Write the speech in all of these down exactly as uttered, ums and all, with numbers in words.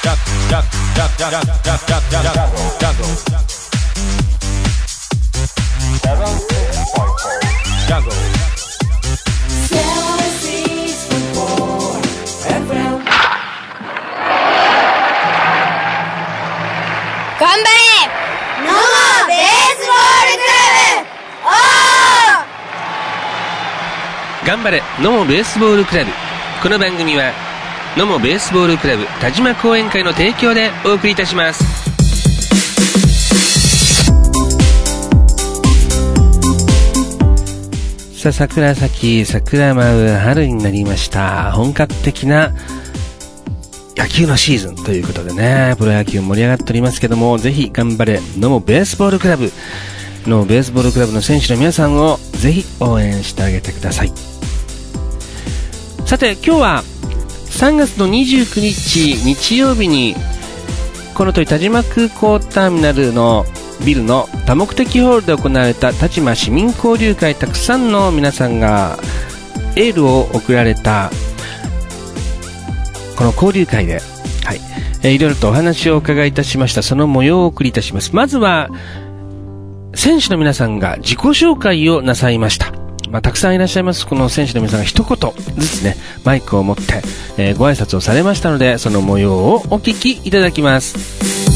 頑張れ野茂ベースボールクラブ。この番組は野茂ベースボールクラブ田島講演会の提供でお送りいたします。さあ桜咲き桜舞う春になりました。本格的な野球のシーズンということでね、プロ野球盛り上がっておりますけども、ぜひ頑張れ野茂ベースボールクラブのベースボールクラブの選手の皆さんをぜひ応援してあげてください。さて今日はさんがつのにじゅうくにち日曜日にこの通り田島空港ターミナルのビルの多目的ホールで行われた田島市民交流会、たくさんの皆さんがエールを送られたこの交流会で、はいえー、いろいろとお話をお伺いいたしました。その模様をお送りいたします。まずは選手の皆さんが自己紹介をなさいました。まあ、たくさんいらっしゃいます。この選手の皆さんが一言ずつねマイクを持って、えー、ご挨拶をされましたので、その模様をお聞きいただきます。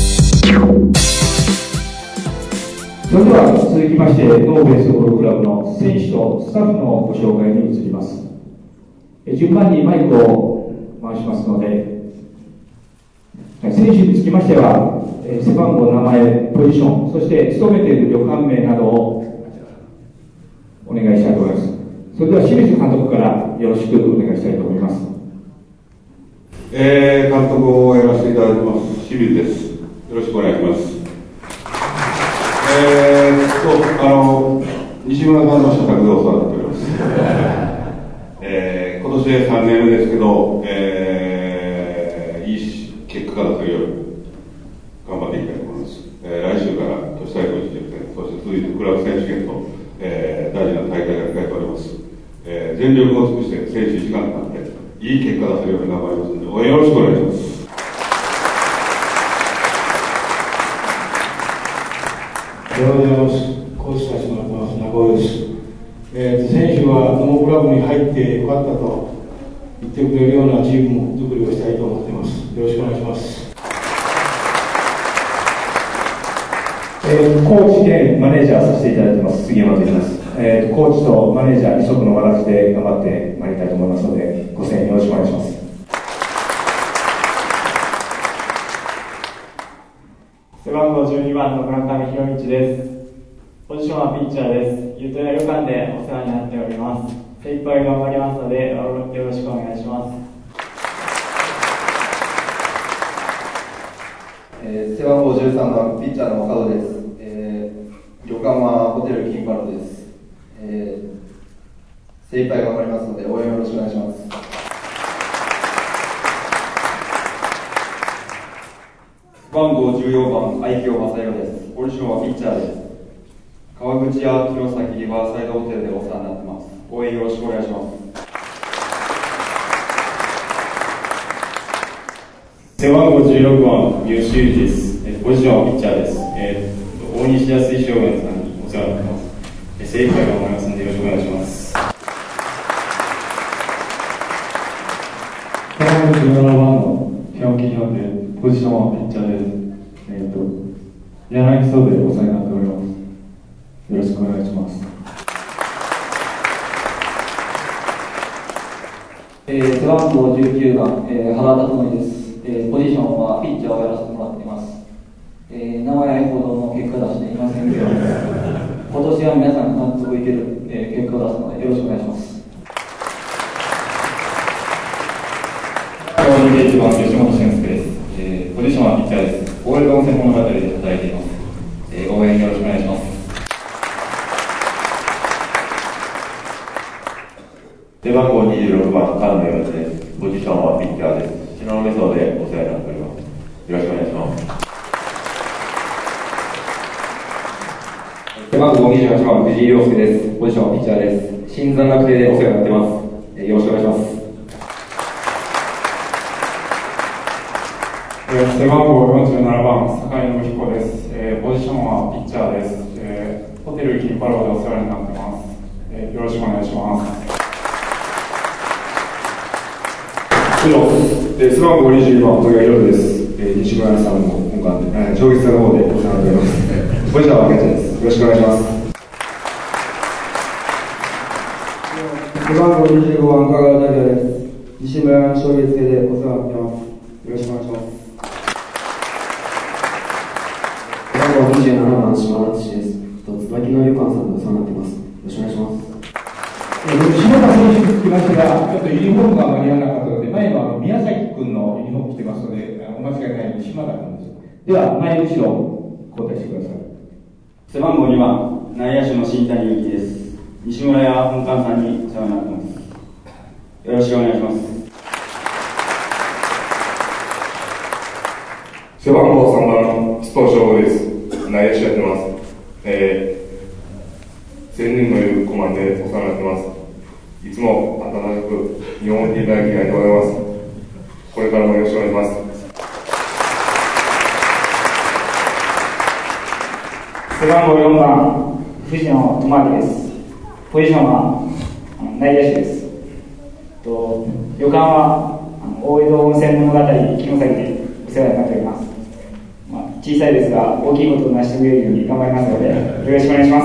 それでは続きましてノーベースボールクラブの選手とスタッフのご紹介に移ります。え順番にマイクを回しますので、選手につきましてはえ背番号、名前、ポジション、そして勤めている旅館名などをお願いしたいと思います。それでは清水監督からよろしくお願いしたいと思います。 えー、監督をやらせていただきます清水です。よろしくお願いします。えーとあの西村さんの社宅でお世話になっております。えー、今年でさんねんめですけど、えー、いい結果が出せるように頑張っていきたいと思います。えー、来週から都市対抗じゅっせん、そして続いてクラブ選手権と、えー、大事な大会が控えております。えー、全力を尽くして選手一丸となっていい結果出せるように頑張りますので応援よろしくお願いします。 おはようございます。コーチたちもらってます中尾です。えー、選手はこのクラブに入ってよかったと言ってくれるようなチーム作りをしたいと思っています。よろしくお願いします。 えー、コーチ兼マネージャーさせていただいてます杉山と言います。えー、コーチとマネージャー二足のわらじで頑張ってまいりたいと思いますので、ご声援よろしくお願いします。 背番号じゅうにばんの村上博道です。ポジションはピッチャーです。ゆとや旅館でお世話になっております。精一杯頑張りますのでよろしくお願いします。 えー、背番号じゅうさんばんピッチャーの門です。えー、旅館はホテル金バロです。えー、精一杯頑張りますので応援よろしくお願いします。 背番号じゅうよんばん愛嬌正弘です。ポジションはピッチャーです。川口屋弘前リバーサイドホテルでお世話になってます。応援よろしくお願いします。 背番号じゅうろくばん三好裕二です。ポジションはピッチャーです。えー、大西康井商園さんにお世話になってます。精一杯頑張りますのでよろしくお願いします。 背番号じゅうななばんのピョンキヒョンでポジションはピッチャーです。えー、と柳荘でお世話になっております。よろしくお願いします。 えー、背番号じゅうきゅうばん、えー、原田智です。えー、ポジションはピッチャーをやらせてもらっています。えー、名前ほどの結果出していませんけど今年は皆さん納得いける、えー、結果を出すのでよろしくお願いします。 にじゅういちばん吉本俊介です。えー、ポジションはピッチャーです。オールド温泉物語で働いています。えー、応援よろしくお願いします。 背番号にじゅうろくばん菅野洋一です。ポジションはピッチャーです。東雲荘でお世話になっております。よろしくお願いします。 背番号にじゅうはちばん藤井亮介です。ポジションはピッチャーです。新山学生でお世話になってます。えー、よろしくお願いします。 えー、背番号よんじゅうななばん、坂井信彦です、えー。ポジションはピッチャーです。えー、ホテルキンパローでお世話になってます。えー、よろしくお願いします。 えー、背番号にじゅうばん、戸谷宏です。えー、西村さんの本館で、えー、上月座の方でお世話になっております。ポジションはケンチです。よろしくお願いします。 背番号にじゅうごばん、香川大也です。西村の正月系でお世話になってます。よろしくお願いします。 背番号にじゅうななばん、島田敦です。椿の旅館さんでお世話になってます。よろしくお願いします。 島田選手につきましては、ちょっとユニフォームが間に合わなかったので、前のあの宮崎君のユニフォーム着てますので、お間違いないように島田君です。では、前後ろ交代してください。 背番号にばん、内野手の新谷幸です。西村や本館さんにお世話になってます。よろしくお願いします。 背番号さんばん、須藤翔吾です。内野手やってます。えー、千人のいるコマンでお世話になってます。いつも温かく見守っていただきありがとうございます。これからもよろしくお願いします。 背番号よんばん、藤野智明です。ポジションは内野手です。と旅館は大江戸温泉物語城崎でお世話になっております。まあ、小さいですが大きいことを成し遂げるように頑張りますのでよろしくお願いします。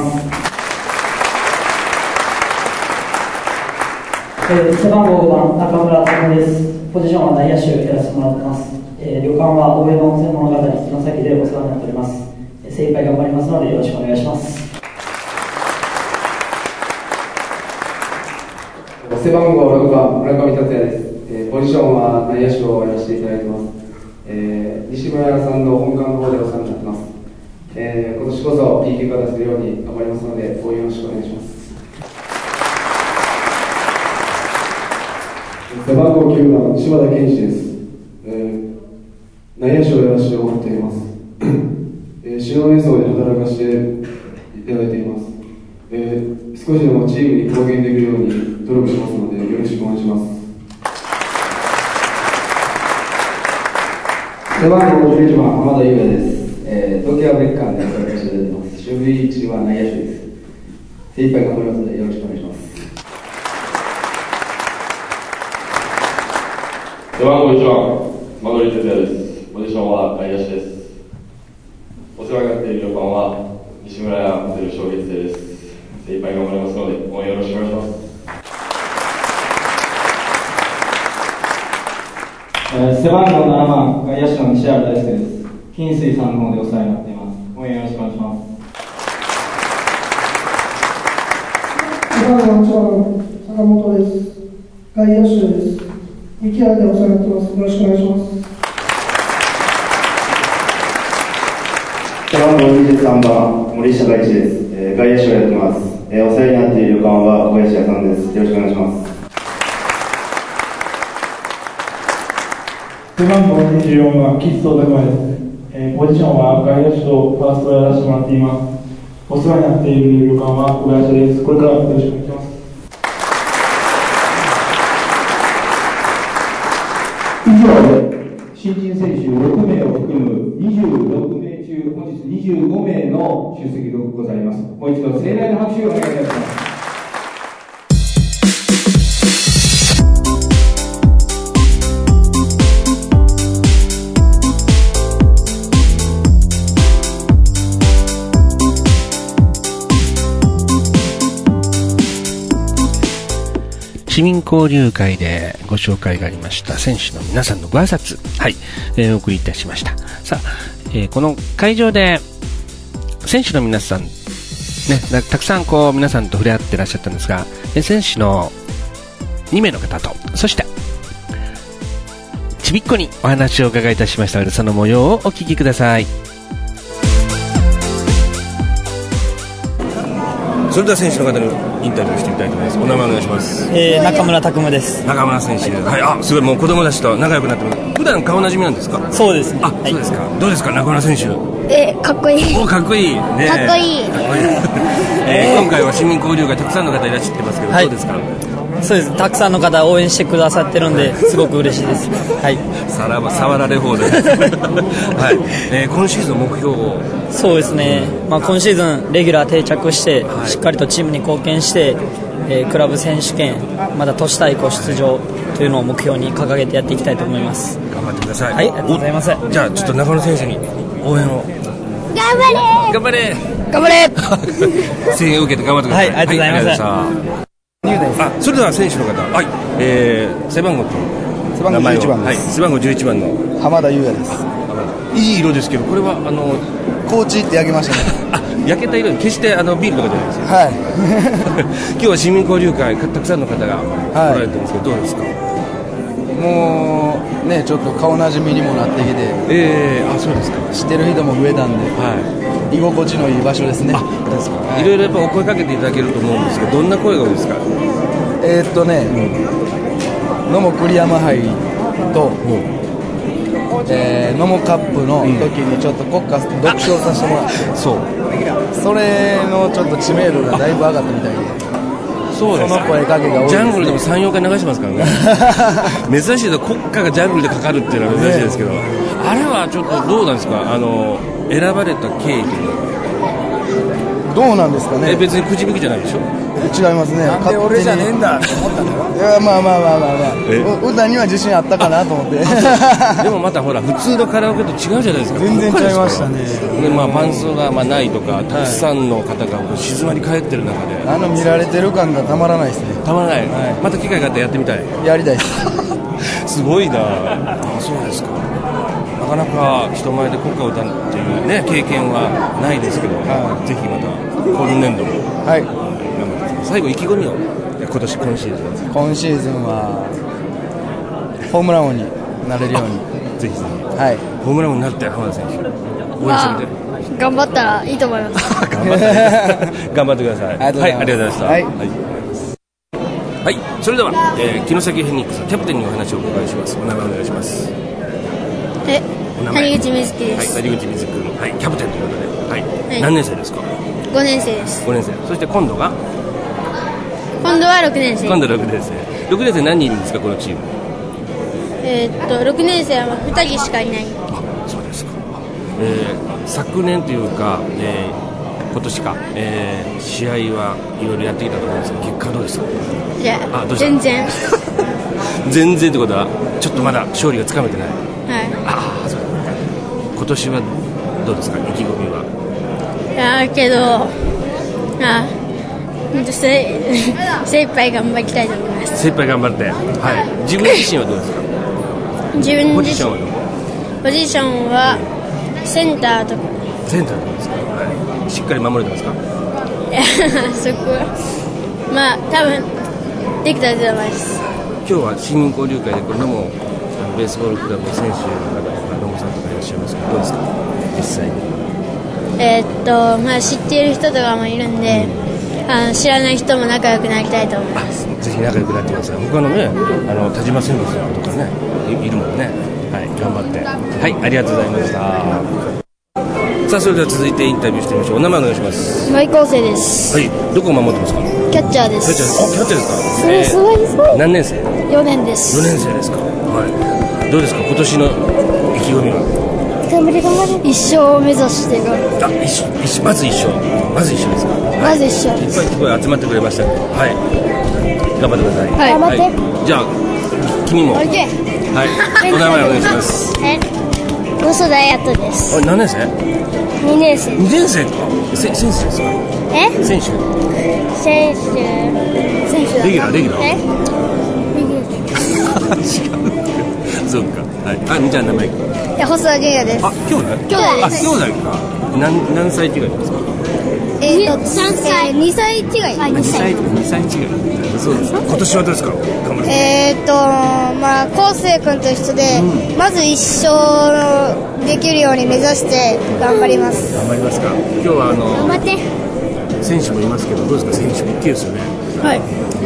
えー、背番号ごばん、中村拓です。ポジションは内野手をやらせてもらってます。えー、旅館は大江戸温泉物語城崎でお世話になっております。えー、精一杯頑張りますのでよろしくお願いします。 背番号ろくばん、村上達也です。えー、ポジションは内野手をやらせていただいてます。えー、西村さんの本館の方でお世話になってます。えー、今年こそいい結果出せるように頑張りますので応援よろしくお願いします。 背番号きゅうばん、柴田健二です。えー、内野手をやらせてもらっています。えー、指導演奏で働かせていただいています。えー、少しでもチームに貢献できるように努力しますのでよろしくお願いします。 背番号じゅういちばん、浜田優也です。えー、東京別館で働かせていただいてます。守備位置は内野手です。精一杯頑張りますのでよろしくお願いします。 背番号いちばん、間取哲也です。ポジションは外野手です。お世話になっている旅館は西村屋ホテル正月亭です。精一杯頑張りますので応援よろしくお願いします。 えー、背番号ななばん、外野手の西原大輔です。金水さんの方でお世話になっています。応援よろしくお願いします。 背番号いちばん、坂本です。外野手です。三木原でお世話になってます。よろしくお願いします。 背番号にじゅうさんばん、森下大地です。えー、外野手をやってます。えー、お世話になっている旅館は小林屋さんです。よろしくお願いします。 背番号にじゅうよんばん、吉藤拓馬です。えー、ポジションは外野手とファーストをやらせてもらっています。お世話になっている旅館は小林屋です。これからよろしくお願いします。 以上で新人選手ろくめいを含むにじゅうろくめい中本日にじゅうごめいの出席でございます。もう一度盛大な拍手をお願いいたします。 市民交流会でご紹介がありました選手の皆さんのご挨拶、はい、えー、お送りいたしました。さあ、えー、この会場で選手の皆さん、ね、たくさんこう皆さんと触れ合っていらっしゃったんですが、選手のにめいの方と、そしてちびっこにお話を伺いいたしましたので、その模様をお聞きください。それでは選手の方にインタビューしてみたいと思います。お名前お願いします。 えー、中村拓夢です。 中村選手、はい、あ、すごい、もう子供たちと仲良くなってます。普段顔なじみなんですか？ そうですね。 あ、そうですか。どうですか、中村選手？ えー、かっこいい。 お、かっこいい。ね、 かっこいい。かっこいい。 えー、今回は市民交流会たくさんの方いらっしゃってますけど、はい、どうですか？ そうです。たくさんの方応援してくださってるんですごく嬉しいです。はい。 さらば触られ放題。はい。えー、今シーズン目標を。 そうですね。まあ今シーズンレギュラー定着して、はい、しっかりとチームに貢献して、えー、クラブ選手権また都市対抗出場というのを目標に掲げてやっていきたいと思います。 頑張ってください。 はい。ありがとうございます。 じゃあちょっと中野選手に応援を。 頑張れ頑張れ頑張れ声援を受けて頑張ってください。 はい、ありがとうございます。 はい、あ、それでは選手の方、はい、えー、背番号と背番号じゅういちばんです。 はい、背番号じゅういちばんの浜田優也です。 いい色ですけど、これはあのコーチって焼けましたね。 あ、焼けた色で決してあのビールとかじゃないですよ。 はい今日は市民交流会たくさんの方が来られてますけど、はい、どうですか。 もうね、ちょっと顔なじみにもなってきて、 えー、あ、そうですか。 知ってる人も増えたんで、はい、居心地のいい場所ですね。 あ、ですか。はい、いろいろやっぱお声かけていただけると思うんですけど、どんな声が多いですか。 えー、っとね、野茂栗山杯と、えー、野茂カップの時にちょっと国歌独唱させてもらって、 そう、 それのちょっと知名度がだいぶ上がったみたいで。 そうです。 その声かけが多いです。 ジャングルでもさん、よんかい流しますからね珍しいと国歌がジャングルでかかるっていうのは珍しいですけど、ね、あれはちょっとどうなんですか。あの選ばれた経緯どうなんですかね。 え、別にくじ引きじゃないでしょ。 違いますね。 なんで俺じゃねえんだって思ったんだよ。 いや、まあまあまあまあまあ、歌には自信あったかなと思ってでもまたほら普通のカラオケと違うじゃないですか。 全然違いましたね。 で、まあ、伴奏がまあないとか、たくさんの方が静まり返ってる中で、 あの見られてる感がたまらないですね。 たまらない、はい、また機会があってやってみたい。 やりたいですすごいなあ。そうですか。なかなか人前で国歌を歌うっていうね経験はないですけど、はい、ぜひまた今年度もはい頑張ってください。最後意気込みを。今年今シーズン今シーズンはホームラン王になれるようにぜひぜひ、 はい、 ホームラン王になって浜田選手応援してみて、 まあ、頑張ったらいいと思います頑張って頑張ってください。はい、ありがとうございました。はい、はいはい、それでは、えー、城崎フェニックスキャプテンにお話をお伺いします。お名前お願いします。 え、谷口瑞希です。 はい、谷口瑞希君、はい、キャプテンということで、はいはい、何年生ですか。 ごねん生です。 ごねん生。そして今度が今度はろくねん生。 今度ろくねん生。ろくねん生何人いるんですかこのチーム。 えー、っとろくねん生はふたりしかいない。 あ、そうですか。えー、昨年というか、えー、今年か、えー、試合はいろいろやってきたと思うんですけど結果どうですか。 いや、あ、どうした全然全然ってことはちょっとまだ勝利がつかめてない。 はい。 ああ、そう。今年はどうですか意気込みは。 いやけどあ精一杯頑張りたいと思います。 精一杯頑張って、はい、自分自身はどうですか。 自分自身ポジションはどう。 ポジションはセンターとか。 センターとかですか、はい、しっかり守れてますか。 いやそこまあ多分できたらと思います。 今日は市民交流会でこれでもベースボールクラブの選手の方野茂さんとかいらっしゃいますけどどうですか実際に。 えー、っとまあ知っている人とかもいるんで、うん、あの知らない人も仲良くなりたいと思います。 ぜひ仲良くなってください。他のねあの田島先生とかね い, いるもんね。はい頑張ってはいありがとうございました。さあそれでは続いてインタビューしてみましょう。お名前お願いします。 前高生です。 はいどこを守ってますか。 キャッチャーです。 キャッチャーです。あキャッチャーですか。 すごいすごいすごい。 何年生。 よねんです。 よねん生ですか。はいどうですか今年の意気込みは。 頑張り頑張り一生を目指してる。 あ一一まず一生まず一生ですか。 まず一生です。 いっぱい集まってくれましたね。はい頑張ってください。 はい頑張って、はい、 じゃあ君もはいお名前お願いします。 え細田彩斗です。 あ何年生。 にねん生。 にねん生か。せ選手ですか。 え選手選手選手だ。 レギュラーレギュラー。 えレギュラー違うそうかはいあみちゃん名前。 いや細田純也です。 あ兄弟兄弟です。 あ兄弟か。何何歳違いですか。 えー、とさんさいにさい違い。 あにさいにさい違い。そうです。今年はどうですか。頑張って。 えー、っとまあ昴生君と一緒で、うん、まず一生できるように目指して頑張ります。 頑張りますか。今日はあの頑張って選手もいますけどどうですか。選手大きいですよね。 はい。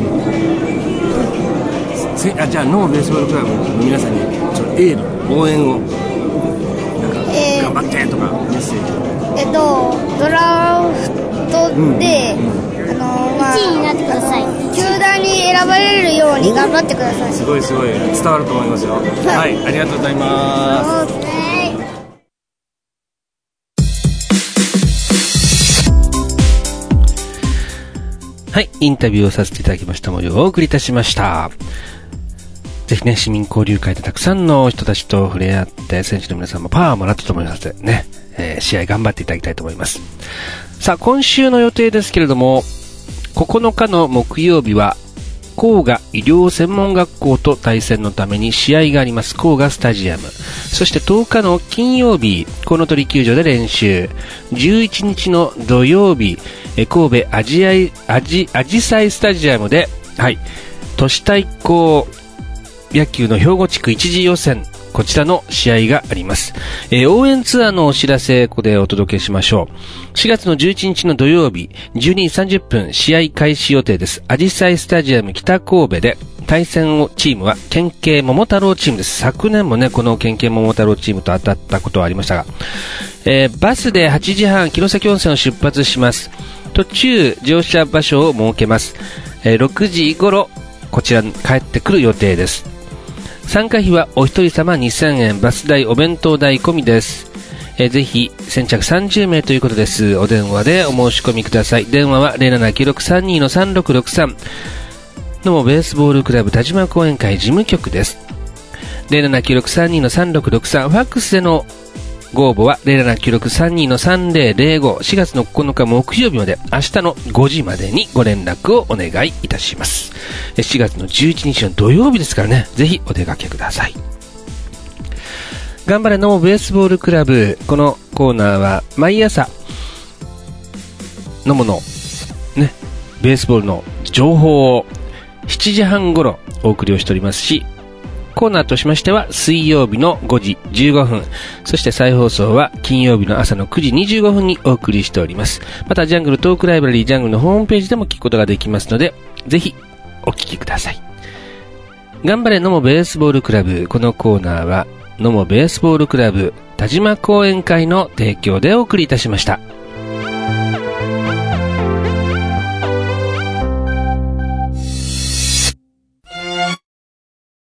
せあじゃあノーベースボールクラブの皆さんにちょっとエール応援をなんか、えー、頑張ってとかメッセージ。 えっとドラフトで、うんうん、あのままあ、いちいになってください。球団に選ばれるように頑張ってください。 すごいすごい伝わると思いますよ。はい、はい、ありがとうございます。はい、インタビューをさせていただきました模様をお送りいたしました。ぜひね、市民交流会でたくさんの人たちと触れ合って、選手の皆さんもパワーをもらったと思いますのでね、えー、試合頑張っていただきたいと思います。さあ、今週の予定ですけれども、ここのかの木曜日は、甲賀医療専門学校と対戦のために試合があります。甲賀スタジアム。そしてとおかの金曜日、コウノトリ球場で練習。じゅういちにちの土曜日、神戸アジアイ、アジ、アジサイスタジアムで、はい、都市対抗野球の兵庫地区一次予選、こちらの試合があります。えー、応援ツアーのお知らせ、ここでお届けしましょう。しがつのじゅういちにちの土曜日、じゅうにじさんじゅっぷん、試合開始予定です。アジサイスタジアム北神戸で、対戦をチームは県警桃太郎チームです。昨年もね、この県警桃太郎チームと当たったことはありましたが、えー、バスではちじはん、城崎温泉を出発します。途中、乗車場所を設けます。えー、ろくじ頃、こちらに帰ってくる予定です。参加費はお一人様にせんえん、バス代、お弁当代込みです。えー、ぜひ、先着さんじゅうめいということです。お電話でお申し込みください。電話は ゼロななきゅうろくさんに さんろくろくさん。のもベースボールクラブ田島講演会事務局です。ゼロななきゅうろくさんに さんろくろくさん。ファックスでのご応募は ゼロななきゅうろくさんに さんぜろぜろご。しがつのここのか木曜日まで、明日のごじまでにご連絡をお願いいたします。しがつのじゅういちにちの土曜日ですからね、ぜひお出かけください。頑張れのベースボールクラブ。このコーナーは毎朝のものね、ベースボールの情報をしちじはん頃お送りをしておりますし、コーナーとしましては水曜日のごじじゅうごふん、そして再放送は金曜日の朝のくじにじゅうごふんにお送りしております。またジャングルトークライブラリージャングルのホームページでも聞くことができますので、ぜひお聞きください。頑張れのもベースボールクラブ。このコーナーはのもベースボールクラブ田島講演会の提供でお送りいたしました。